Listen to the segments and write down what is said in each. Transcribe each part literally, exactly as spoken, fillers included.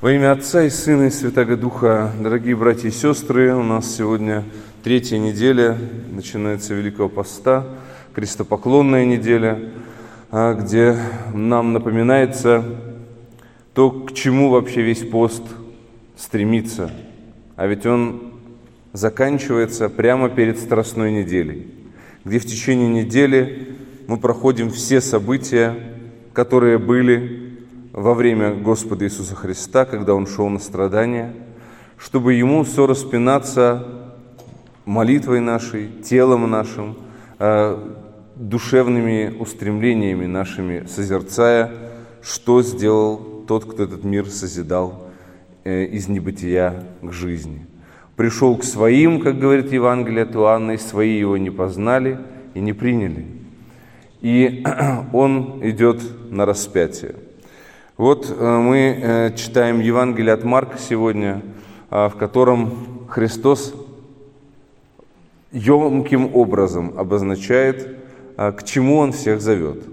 Во имя Отца и Сына и Святаго Духа, дорогие братья и сестры, у нас сегодня третья неделя, начинается Великого Поста, крестопоклонная неделя, где нам напоминается то, к чему вообще весь пост стремится. А ведь он заканчивается прямо перед Страстной неделей, где в течение недели мы проходим все события, которые были во время Господа Иисуса Христа, когда Он шел на страдания, чтобы Ему сораспинаться молитвой нашей, телом нашим, душевными устремлениями нашими, созерцая, что сделал Тот, кто этот мир созидал из небытия к жизни. Пришел к своим, как говорит Евангелие от Иоанна, и свои Его не познали и не приняли. И Он идет на распятие. Вот мы читаем Евангелие от Марка сегодня, в котором Христос емким образом обозначает, к чему Он всех зовет.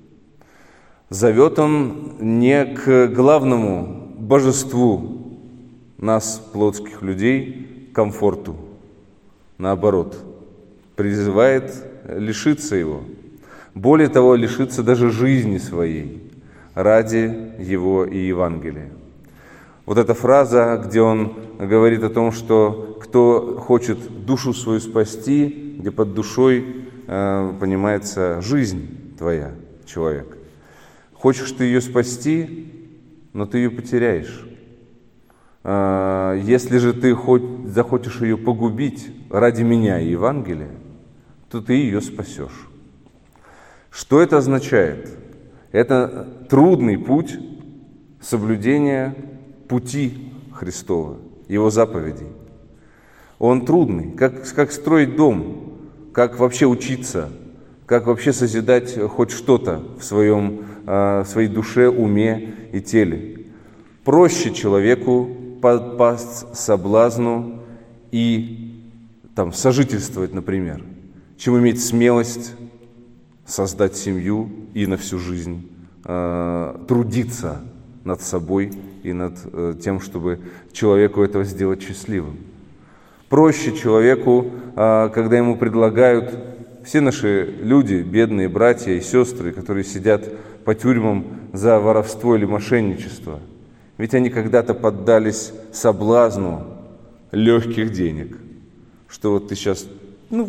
Зовет Он не к главному божеству нас, плотских людей, комфорту. Наоборот, призывает лишиться его. Более того, лишиться даже жизни своей ради Его и Евангелия. Вот эта фраза, где Он говорит о том, что кто хочет душу свою спасти, где под душой э, понимается жизнь твоя, человек. Хочешь ты ее спасти, но ты ее потеряешь. Э, если же ты хоть захочешь ее погубить ради меня и Евангелия, то ты ее спасешь. Что это означает? Это трудный путь соблюдения пути Христова, Его заповедей. Он трудный. Как, как строить дом, как вообще учиться, как вообще созидать хоть что-то в, своем, в своей душе, уме и теле. Проще человеку подпасть соблазну и там, сожительствовать, например, чем иметь смелость создать семью и на всю жизнь э, трудиться над собой и над э, тем, чтобы человеку этого сделать счастливым. Проще человеку, э, когда ему предлагают все наши люди, бедные братья и сестры, которые сидят по тюрьмам за воровство или мошенничество, ведь они когда-то поддались соблазну легких денег, что вот ты сейчас, ну,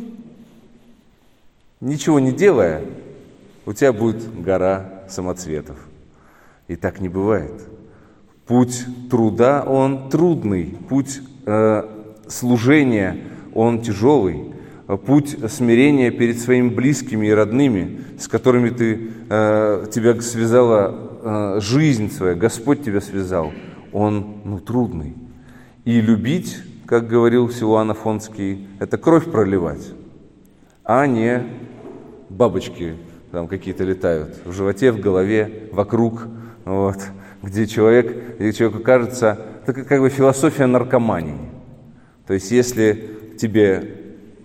ничего не делая, у тебя будет гора самоцветов. И так не бывает. Путь труда, он трудный. Путь э, служения, он тяжелый. Путь смирения перед своими близкими и родными, с которыми ты, э, тебя связала э, жизнь своя, Господь тебя связал, он ну, трудный. И любить, как говорил Силуан Афонский, это кровь проливать, а не бабочки там какие-то летают в животе, в голове, вокруг, вот, где человек, где человеку кажется, это как бы философия наркомании. То есть, если тебе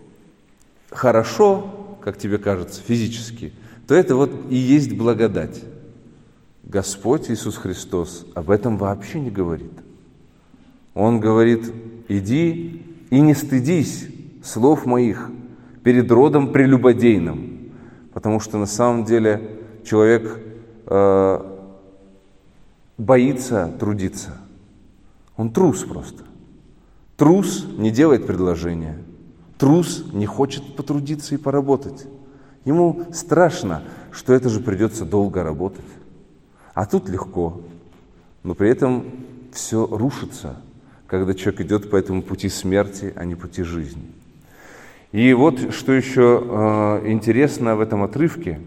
хорошо, как тебе кажется, физически, то это вот и есть благодать. Господь Иисус Христос об этом вообще не говорит. Он говорит: иди и не стыдись слов моих перед родом прелюбодейным. Потому что на самом деле человек э, боится трудиться. Он трус просто. Трус не делает предложения. Трус не хочет потрудиться и поработать. Ему страшно, что это же придется долго работать. А тут легко. Но при этом все рушится, когда человек идет по этому пути смерти, а не пути жизни. И вот что еще э, интересно в этом отрывке,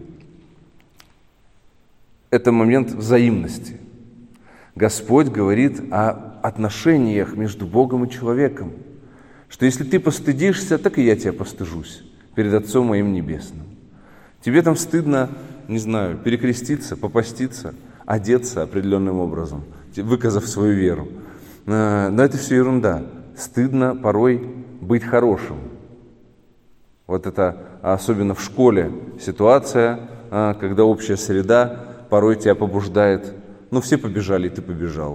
это момент взаимности. Господь говорит о отношениях между Богом и человеком, что если ты постыдишься, так и я тебя постыжусь перед Отцом моим Небесным. Тебе там стыдно, не знаю, перекреститься, попаститься, одеться определенным образом, выказав свою веру. Э, но это все ерунда. Стыдно порой быть хорошим. Вот это, особенно в школе, ситуация, когда общая среда порой тебя побуждает, ну все побежали, и ты побежал.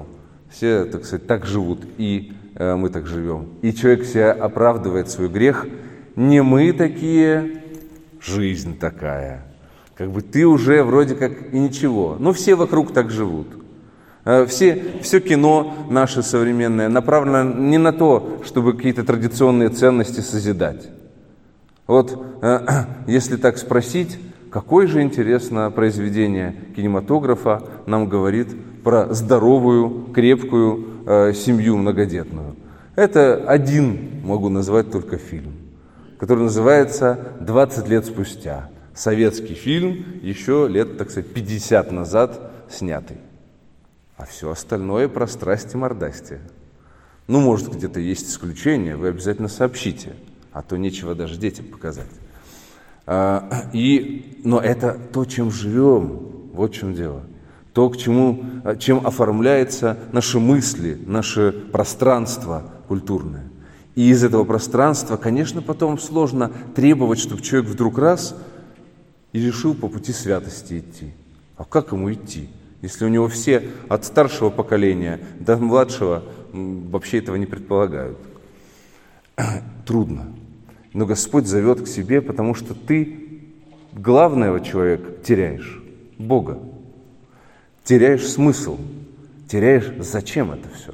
Все, так сказать, так живут, и э, мы так живем. И человек себя оправдывает свой грех. Не мы такие, жизнь такая. Как бы ты уже вроде как и ничего. Но все вокруг так живут. Все, все кино наше современное направлено не на то, чтобы какие-то традиционные ценности созидать. Вот если так спросить, какое же интересное произведение кинематографа нам говорит про здоровую, крепкую э, семью многодетную. Это один, могу назвать только фильм, который называется «двадцать лет спустя». Советский фильм, еще лет, так сказать, пятьдесят назад снятый. А все остальное про страсти мордасти. Ну, может, где-то есть исключения, вы обязательно сообщите, а то нечего даже детям показать. А, и, но это то, чем живем, вот в чем дело. То, к чему, чем оформляются наши мысли, наше пространство культурное. И из этого пространства, конечно, потом сложно требовать, чтобы человек вдруг раз и решил по пути святости идти. А как ему идти? Если у него все от старшего поколения до младшего вообще этого не предполагают. Трудно. Но Господь зовет к себе, потому что ты главного человека теряешь, Бога. Теряешь смысл, теряешь, зачем это все.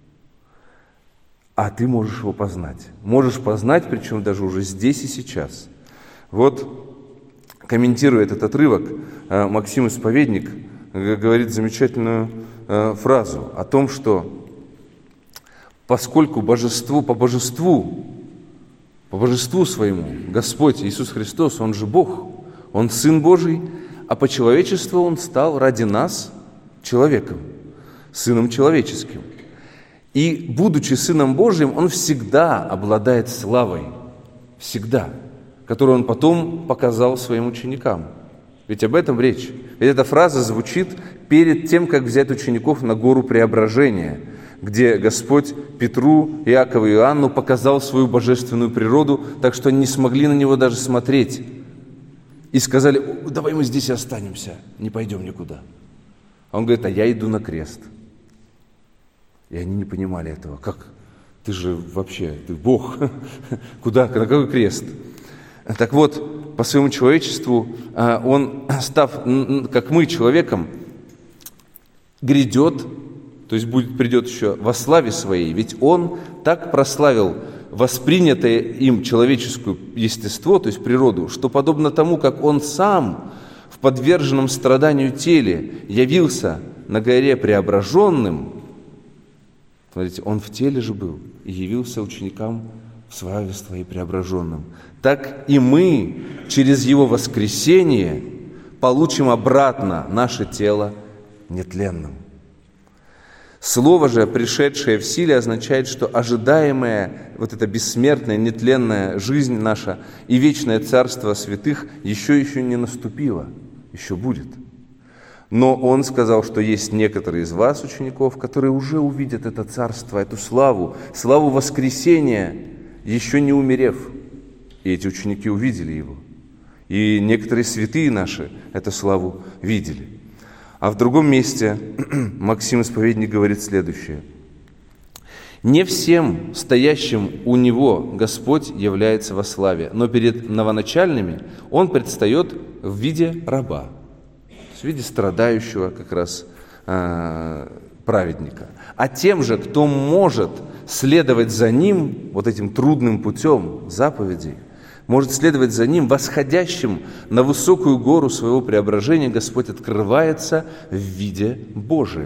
А ты можешь его познать. Можешь познать, причем даже уже здесь и сейчас. Вот, комментируя этот отрывок, Максим Исповедник говорит замечательную фразу о том, что поскольку божеству, по божеству, по божеству своему Господь Иисус Христос, Он же Бог, Он Сын Божий, а по человечеству Он стал ради нас человеком, Сыном человеческим. И, будучи Сыном Божьим, Он всегда обладает славой, всегда, которую Он потом показал своим ученикам. Ведь об этом речь. Ведь эта фраза звучит перед тем, как взять учеников на гору Преображения, где Господь Петру, Иакову и Иоанну показал свою божественную природу, так что они не смогли на Него даже смотреть. И сказали: давай мы здесь и останемся, не пойдем никуда. А Он говорит: а я иду на крест. И они не понимали этого. Как? Ты же вообще, ты Бог. Куда? На какой крест? Так вот, по своему человечеству Он, став, как мы, человеком, грядет, то есть будет, придет еще во славе Своей. Ведь Он так прославил воспринятое им человеческое естество, то есть природу, что подобно тому, как Он сам в подверженном страданию теле явился на горе преображенным, смотрите, Он в теле же был и явился ученикам в славе Своей преображенным. Так и мы через Его воскресение получим обратно наше тело нетленным. Слово же, пришедшее в силе, означает, что ожидаемая вот эта бессмертная, нетленная жизнь наша и вечное царство святых еще еще не наступило, еще будет. Но Он сказал, что есть некоторые из вас, учеников, которые уже увидят это царство, эту славу, славу воскресения, еще не умерев. И эти ученики увидели Его. И некоторые святые наши эту славу видели. А в другом месте Максим Исповедник говорит следующее. «Не всем стоящим у Него Господь является во славе, но перед новоначальными Он предстает в виде раба». В виде страдающего как раз э, праведника. А тем же, кто может следовать за Ним, вот этим трудным путем заповедей, может следовать за Ним, восходящим на высокую гору своего преображения, Господь открывается в виде Божием.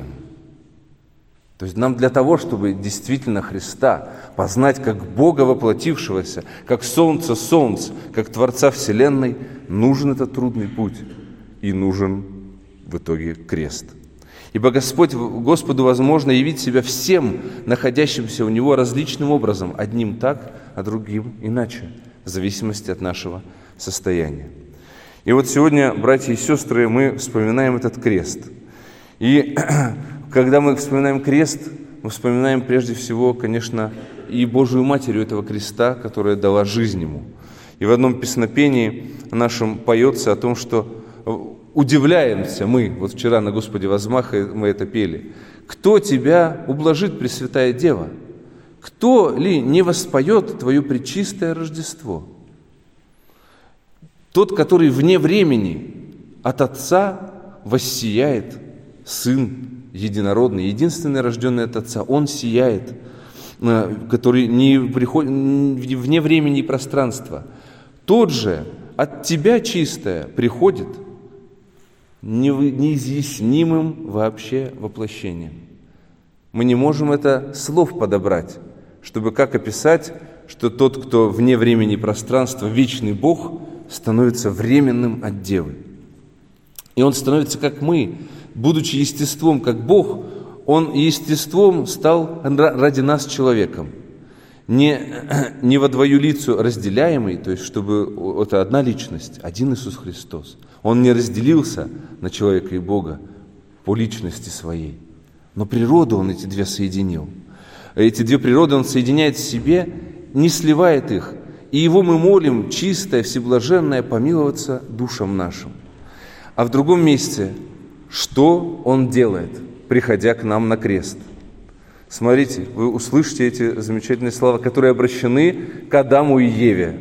То есть нам для того, чтобы действительно Христа познать как Бога воплотившегося, как солнце солнц, как Творца Вселенной, нужен этот трудный путь и нужен в итоге крест. Ибо Господь, Господу возможно явить себя всем, находящимся у Него, различным образом, одним так, а другим иначе, в зависимости от нашего состояния. И вот сегодня, братья и сестры, мы вспоминаем этот крест. И когда мы вспоминаем крест, мы вспоминаем прежде всего, конечно, и Божию Матерью этого креста, которая дала жизнь Ему. И в одном песнопении нашем поется о том, что удивляемся мы, вот вчера на Господе возмах мы это пели, кто тебя ублажит, Пресвятая Дева? Кто ли не воспоет твое пречистое Рождество? Тот, который вне времени от Отца воссияет, Сын единородный, единственный рожденный от Отца, Он сияет, который не приходит вне времени и пространства. Тот же от Тебя чистое приходит неизъяснимым вообще воплощением. Мы не можем это слов подобрать, чтобы как описать, что тот, кто вне времени и пространства, вечный Бог, становится временным от Девы. И Он становится как мы, будучи естеством как Бог, Он естеством стал ради нас человеком. Не, не во двоюлицу разделяемый, то есть чтобы это одна личность, один Иисус Христос. Он не разделился на человека и Бога по личности своей, но природу Он эти две соединил. Эти две природы Он соединяет в себе, не сливает их, и Его мы молим, чистое, всеблаженное, помиловаться душам нашим. А в другом месте, что Он делает, приходя к нам на крест? Смотрите, вы услышите эти замечательные слова, которые обращены к Адаму и Еве.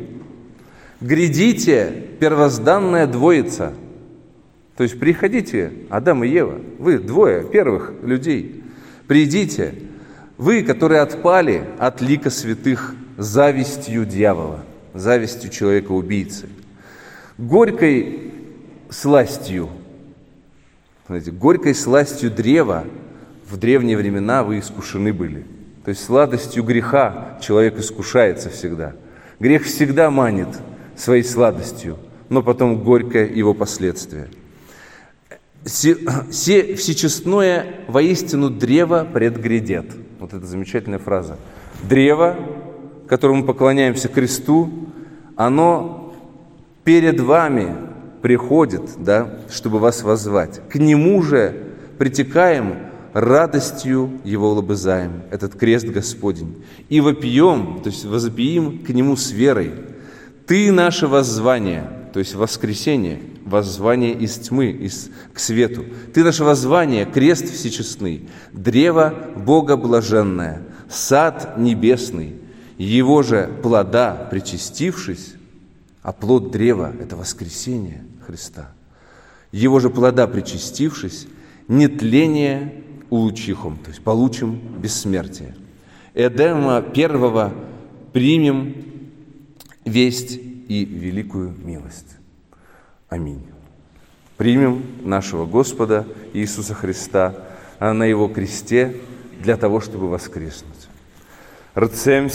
«Грядите, первозданная двоица». То есть приходите, Адам и Ева, вы двое первых людей. Придите, вы, которые отпали от лика святых завистью дьявола, завистью человека-убийцы, горькой сластью, знаете, горькой сластью древа в древние времена вы искушены были. То есть сладостью греха человек искушается всегда. Грех всегда манит своей сладостью, но потом горькое его последствие. Се, се всечестное воистину древо предгрядет. Вот эта замечательная фраза. Древо, которому мы поклоняемся кресту, оно перед вами приходит, да, чтобы вас воззвать. К нему же притекаем радостью его лобызаем, этот крест Господень. И вопием, то есть возопиим к нему с верой. Ты наше воззвание, то есть воскресение, воззвание из тьмы из, к свету. Ты наше воззвание, крест всечестный, древо Бога блаженное, сад небесный, его же плода причастившись, а плод древа – это воскресение Христа. Его же плода причастившись, нетление улучихом, то есть получим бессмертие. Эдема первого примем весть и великую милость. Аминь. Примем нашего Господа Иисуса Христа на Его кресте для того, чтобы воскреснуть. Рцем